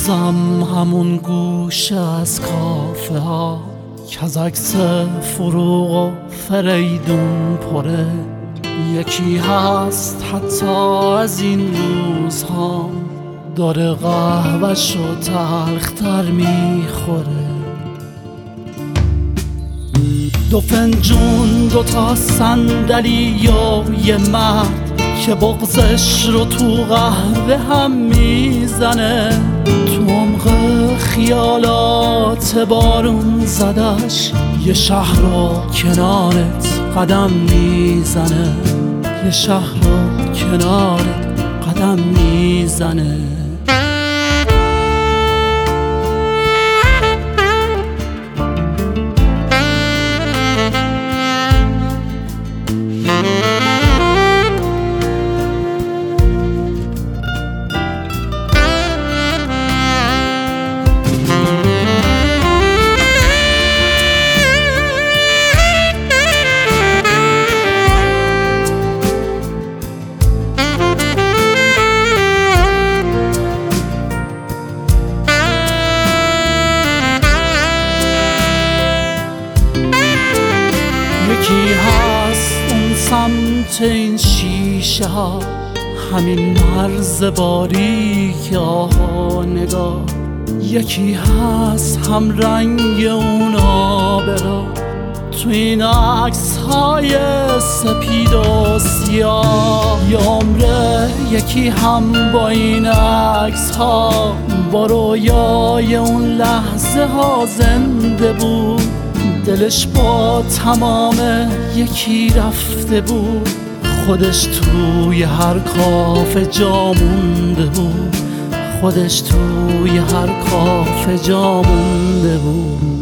هنوزم همون گوشه از کافه ها که از عکس فروغ و فریدون پره. یکی هست حتی از این روزها داره قهوه‌شو تلختر میخوره. دو فنجون دوتا صندلی و یه مرد که بغضش رو تو قهوه هم میزنه. تو عمق خیالات بارون زدش یه شهر رو کنارت قدم میزنه. یه شهر رو کنارت قدم میزنه. یکی هست اون سمت این شیشه ها همین مرز باریک آها نگاه. یکی هست هم رنگ اون آبرا تو این عکس های سپید و سیاه. یه عمره یکی هم با این عکس ها با رویای اون لحظه ها زنده بود. دلش با تمام یکی رفته بود. خودش توی هر کافه جا مونده بود. خودش توی هر کافه جا مونده بود.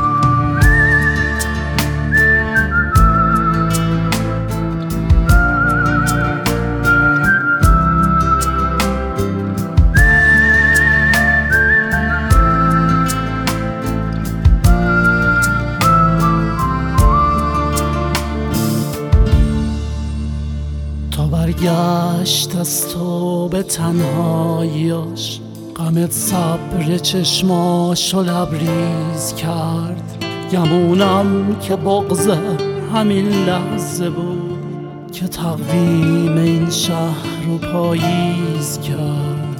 برگشت از تو به تنهاییاش غمت صبر چشماشو لبریز کرد. گمونم که بغض همین لحظه بود که تقویم این شهر رو پاییز کرد.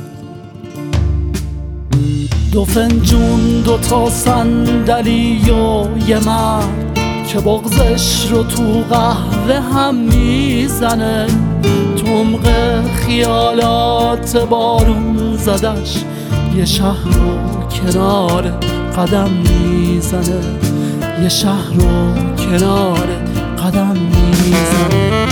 دو فنجون دوتا صندلی و یه مرد که بغضش رو تو قهوه هم میزنه. تو عمق خیالات بارون زدش یه شهر رو کنار قدم میزنه. یه شهر رو کنار قدم میزنه.